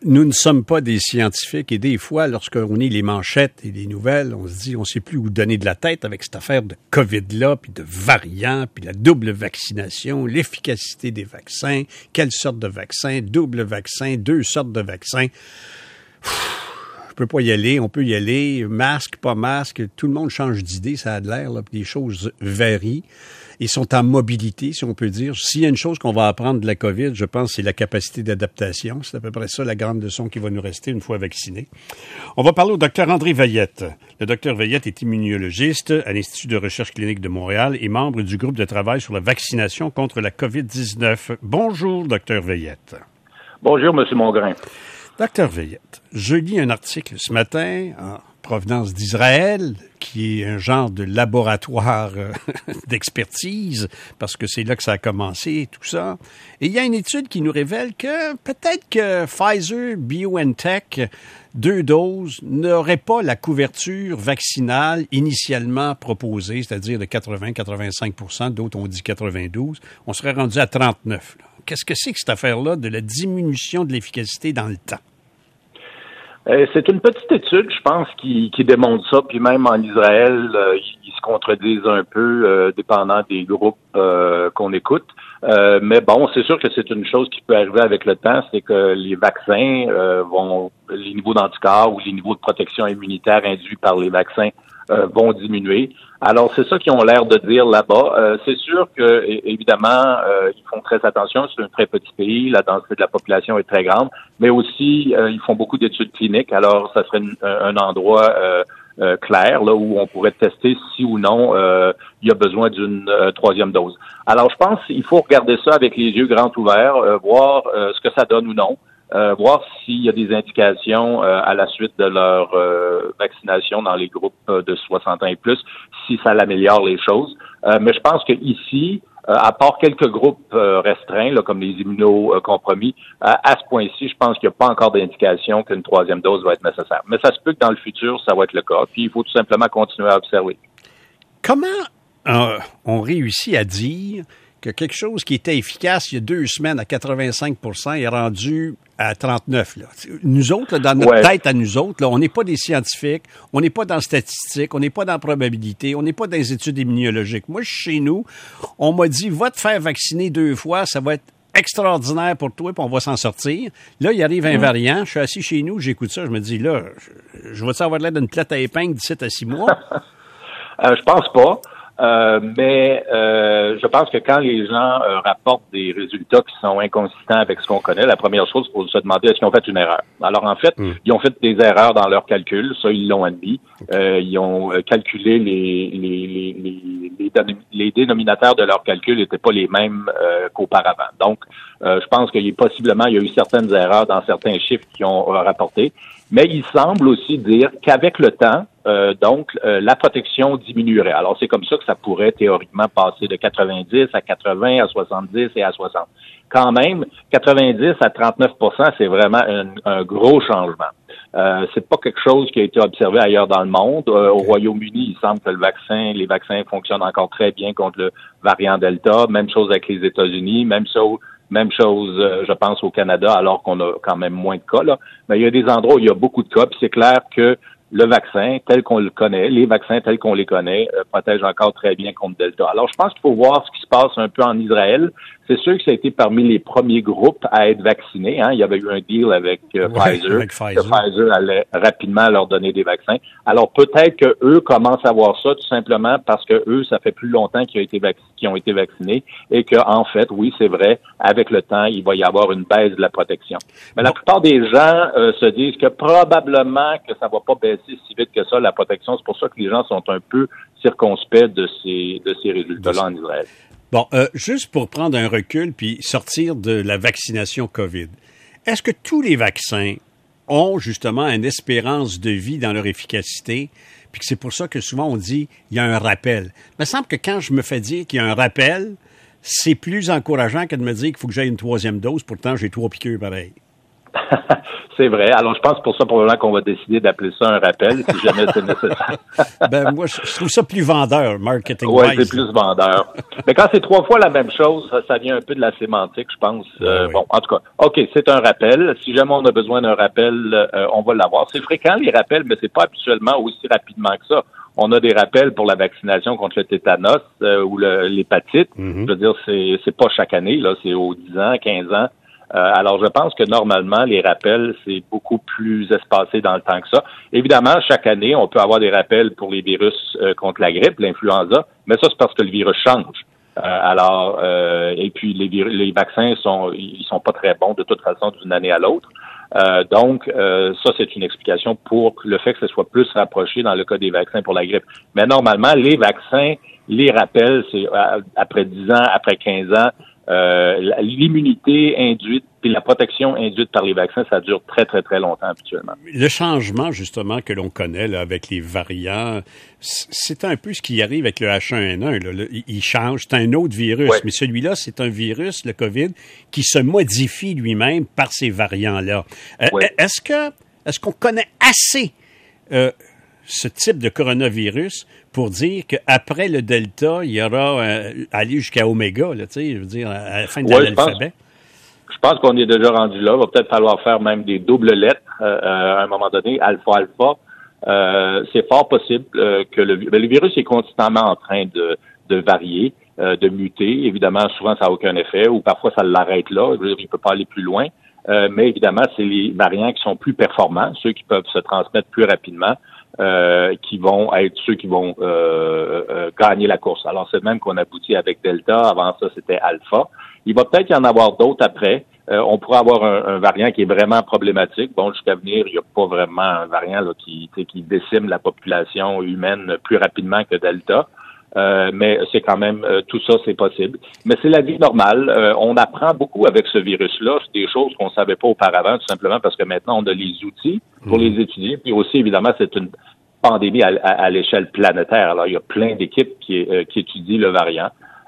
nous ne sommes pas des scientifiques et des fois, lorsqu'on lit les manchettes et les nouvelles, on se dit, on ne sait plus où donner de la tête avec cette affaire de COVID-là, puis de variants, puis la double vaccination, l'efficacité des vaccins, quelle sorte de vaccin, double vaccin, 2 sortes de vaccins. Je peux pas y aller, on peut y aller, masque, pas masque, tout le monde change d'idée, ça a de l'air, là, puis les choses varient. Ils sont en mobilité, si on peut dire. S'il y a une chose qu'on va apprendre de la COVID, je pense, c'est la capacité d'adaptation. C'est à peu près ça la grande leçon qui va nous rester une fois vaccinés. On va parler au docteur André Veillette. Le docteur Veillette est immunologiste à l'Institut de recherche clinique de Montréal et membre du groupe de travail sur la vaccination contre la COVID-19. Bonjour, docteur Veillette. Bonjour, M. Mongrain. Docteur Veillette, je lis un article ce matin en provenance d'Israël, qui est un genre de laboratoire d'expertise, parce que c'est là que ça a commencé, tout ça. Et il y a une étude qui nous révèle que peut-être que Pfizer, BioNTech, 2 doses, n'aurait pas la couverture vaccinale initialement proposée, c'est-à-dire de 80-85 %, d'autres ont dit 92, on serait rendu à 39. Là. Qu'est-ce que c'est que cette affaire-là de la diminution de l'efficacité dans le temps? C'est une petite étude, je pense, qui démontre ça. Puis même en Israël, ils se contredisent un peu, dépendant des groupes qu'on écoute. Mais bon, c'est sûr que c'est une chose qui peut arriver avec le temps, c'est que les vaccins les niveaux d'anticorps ou les niveaux de protection immunitaire induits par les vaccins vont diminuer. Alors, c'est ça qu'ils ont l'air de dire là-bas. C'est sûr que, évidemment, ils font très attention. C'est un très petit pays. La densité de la population est très grande. Mais aussi, ils font beaucoup d'études cliniques. Alors, ça serait un endroit clair là où on pourrait tester si ou non il y a besoin d'une 3e dose. Alors, je pense qu'il faut regarder ça avec les yeux grands ouverts, voir ce que ça donne ou non. Voir s'il y a des indications à la suite de leur vaccination dans les groupes de 60 ans et plus, si ça l'améliore les choses. Mais je pense que ici, à part quelques groupes restreints, là, comme les immunocompromis, à ce point-ci, je pense qu'il n'y a pas encore d'indication qu'une 3e dose va être nécessaire. Mais ça se peut que dans le futur, ça va être le cas. Puis il faut tout simplement continuer à observer. Comment on réussit à dire que quelque chose qui était efficace il y a 2 semaines à 85 % est rendu à 39 là. Nous autres, là, dans notre tête à nous autres, là, on n'est pas des scientifiques, on n'est pas dans statistique, on n'est pas dans probabilité, on n'est pas dans les études immunologiques. Moi, je suis chez nous, on m'a dit, va te faire vacciner 2 fois, ça va être extraordinaire pour toi, puis on va s'en sortir. Là, il arrive un variant, je suis assis chez nous, j'écoute ça, je me dis, là, je vais-tu avoir l'air d'une plate à épingle d'ici à 6 mois? Je pense pas. Mais je pense que quand les gens rapportent des résultats qui sont inconsistants avec ce qu'on connaît, la première chose, il faut se demander est-ce qu'ils ont fait une erreur. Alors en fait, ils ont fait des erreurs dans leurs calculs, ça ils l'ont admis. Ils ont calculé les dénominateurs de leurs calculs n'étaient pas les mêmes qu'auparavant. Donc, je pense qu'il y a eu certaines erreurs dans certains chiffres qui ont rapporté. Mais il semble aussi dire qu'avec le temps, la protection diminuerait. Alors, c'est comme ça que ça pourrait théoriquement passer de 90 à 80 à 70 et à 60. Quand même, 90 à 39 % c'est vraiment un gros changement. C'est pas quelque chose qui a été observé ailleurs dans le monde. Au Royaume-Uni, il semble que les vaccins fonctionnent encore très bien contre le variant Delta. Même chose avec les États-Unis, même chose, je pense, au Canada, alors qu'on a quand même moins de cas, là. Mais il y a des endroits où il y a beaucoup de cas, puis c'est clair que le vaccin, tel qu'on le connaît, les vaccins tels qu'on les connaît, protègent encore très bien contre Delta. Alors, je pense qu'il faut voir ce qui se passe un peu en Israël. C'est sûr que ça a été parmi les premiers groupes à être vaccinés. Hein. Il y avait eu un deal avec Pfizer. Pfizer allait rapidement leur donner des vaccins. Alors, peut-être que eux commencent à voir ça tout simplement parce que eux, ça fait plus longtemps qu'ils ont été vaccinés et que, en fait, oui, c'est vrai, avec le temps, il va y avoir une baisse de la protection. Mais la plupart des gens se disent que probablement que ça va pas baisser si vite que ça, la protection. C'est pour ça que les gens sont un peu circonspects de ces résultats-là en Israël. Bon, juste pour prendre un recul puis sortir de la vaccination COVID, est-ce que tous les vaccins ont justement une espérance de vie dans leur efficacité, puis que c'est pour ça que souvent on dit il y a un rappel? Il me semble que quand je me fais dire qu'il y a un rappel, c'est plus encourageant que de me dire qu'il faut que j'aille une 3e dose, pourtant j'ai 3 piqûres pareilles. C'est vrai. Alors, je pense pour ça probablement qu'on va décider d'appeler ça un rappel, si jamais c'est nécessaire. Moi, je trouve ça plus vendeur, marketing-wise. Oui, c'est plus vendeur. Mais quand c'est 3 fois la même chose, ça vient un peu de la sémantique, je pense. Oui. Bon, en tout cas, OK, c'est un rappel. Si jamais on a besoin d'un rappel, on va l'avoir. C'est fréquent, les rappels, mais c'est pas habituellement aussi rapidement que ça. On a des rappels pour la vaccination contre le tétanos ou l'hépatite. Je veux dire, c'est pas chaque année, là, c'est aux 10 ans, 15 ans. Alors, je pense que normalement, les rappels, c'est beaucoup plus espacé dans le temps que ça. Évidemment, chaque année, on peut avoir des rappels pour les virus contre la grippe, l'influenza, mais ça, c'est parce que le virus change. Et puis les vaccins ils sont pas très bons de toute façon d'une année à l'autre. Donc, ça, c'est une explication pour le fait que ce soit plus rapproché dans le cas des vaccins pour la grippe. Mais normalement, les vaccins, les rappels, c'est après 10 ans, après 15 ans, l'immunité induite puis la protection induite par les vaccins, ça dure très, très, très longtemps habituellement. Le changement, justement, que l'on connaît là, avec les variants, c'est un peu ce qui arrive avec le H1N1. Là. Il change, c'est un autre virus, mais celui-là, c'est un virus, le COVID, qui se modifie lui-même par ces variants-là. Est-ce qu'on connaît assez ce type de coronavirus pour dire qu'après le Delta, il y aura aller jusqu'à Oméga, là, tu sais, je veux dire, à la fin de l'alphabet? Je pense qu'on est déjà rendu là. Il va peut-être falloir faire même des doubles lettres à un moment donné, alpha. C'est fort possible que le virus est constamment en train de varier, de muter. Évidemment, souvent, ça n'a aucun effet ou parfois, ça l'arrête là. Je veux dire, il ne peut pas aller plus loin. Mais évidemment, c'est les variants qui sont plus performants, ceux qui peuvent se transmettre plus rapidement, qui vont être ceux qui vont gagner la course. Alors, c'est même qu'on aboutit avec Delta. Avant ça, c'était Alpha. Il va peut-être y en avoir d'autres après. On pourrait avoir un variant qui est vraiment problématique. Bon, jusqu'à venir, il n'y a pas vraiment un variant là, qui décime la population humaine plus rapidement que Delta. Mais c'est quand même tout ça, c'est possible. Mais c'est la vie normale. On apprend beaucoup avec ce virus-là. C'est des choses qu'on savait pas auparavant, tout simplement parce que maintenant on a les outils pour les étudier. Puis aussi, évidemment, c'est une pandémie à l'échelle planétaire. Alors, il y a plein d'équipes qui étudient le variant,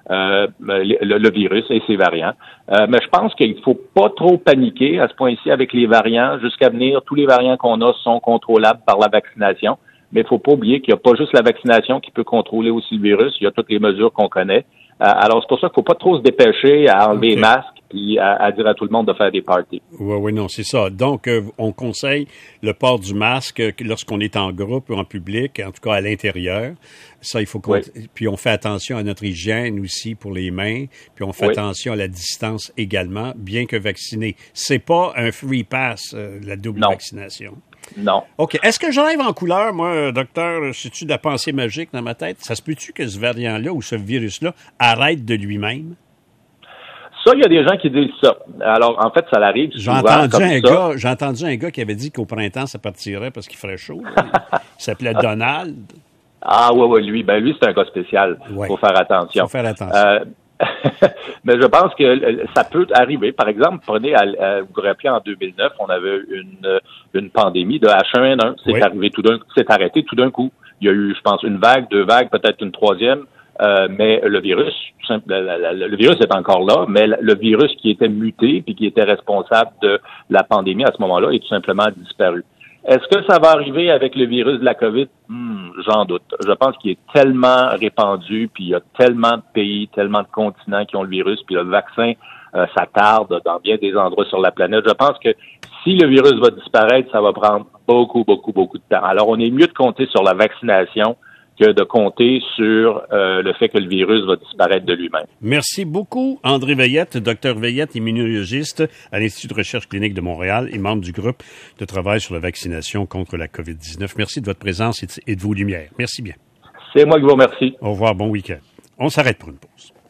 le virus et ses variants. Mais je pense qu'il faut pas trop paniquer à ce point-ci avec les variants. Jusqu'à venir, tous les variants qu'on a sont contrôlables par la vaccination. Mais il faut pas oublier qu'il n'y a pas juste la vaccination qui peut contrôler aussi le virus. Il y a toutes les mesures qu'on connaît. Alors, c'est pour ça qu'il ne faut pas trop se dépêcher à enlever les masques puis à dire à tout le monde de faire des parties. Oui, non, c'est ça. Donc, on conseille le port du masque lorsqu'on est en groupe ou en public, en tout cas à l'intérieur. Ça, il faut Puis on fait attention à notre hygiène aussi pour les mains. Puis on fait attention à la distance également, bien que vacciné. C'est pas un free pass, la double vaccination. Non. OK. Est-ce que je rêve en couleur, moi, docteur? C'est-tu de la pensée magique dans ma tête? Ça se peut-tu que ce variant-là ou ce virus-là arrête de lui-même? Ça, il y a des gens qui disent ça. Alors, en fait, ça l'arrive souvent J'ai entendu un gars qui avait dit qu'au printemps, ça partirait parce qu'il ferait chaud. Il s'appelait Donald. Ah oui, lui, c'est un cas spécial. Il faut faire attention. Faut faire attention. Mais je pense que ça peut arriver. Par exemple, prenez, vous vous rappelez, en 2009, on avait une pandémie de H1N1. C'est arrêté tout d'un coup. Il y a eu, je pense, une vague, 2 vagues, peut-être une 3e. Mais le virus est encore là, mais le virus qui était muté puis qui était responsable de la pandémie à ce moment-là est tout simplement disparu. Est-ce que ça va arriver avec le virus de la COVID? J'en doute. Je pense qu'il est tellement répandu, puis il y a tellement de pays, tellement de continents qui ont le virus, puis le vaccin, ça tarde dans bien des endroits sur la planète. Je pense que si le virus va disparaître, ça va prendre beaucoup de temps. Alors, on est mieux de compter sur la vaccination que de compter sur le fait que le virus va disparaître de lui-même. Merci beaucoup, André Veillette, docteur Veillette, immunologiste à l'Institut de recherche clinique de Montréal et membre du groupe de travail sur la vaccination contre la COVID-19. Merci de votre présence et de vos lumières. Merci bien. C'est moi qui vous remercie. Au revoir, bon week-end. On s'arrête pour une pause.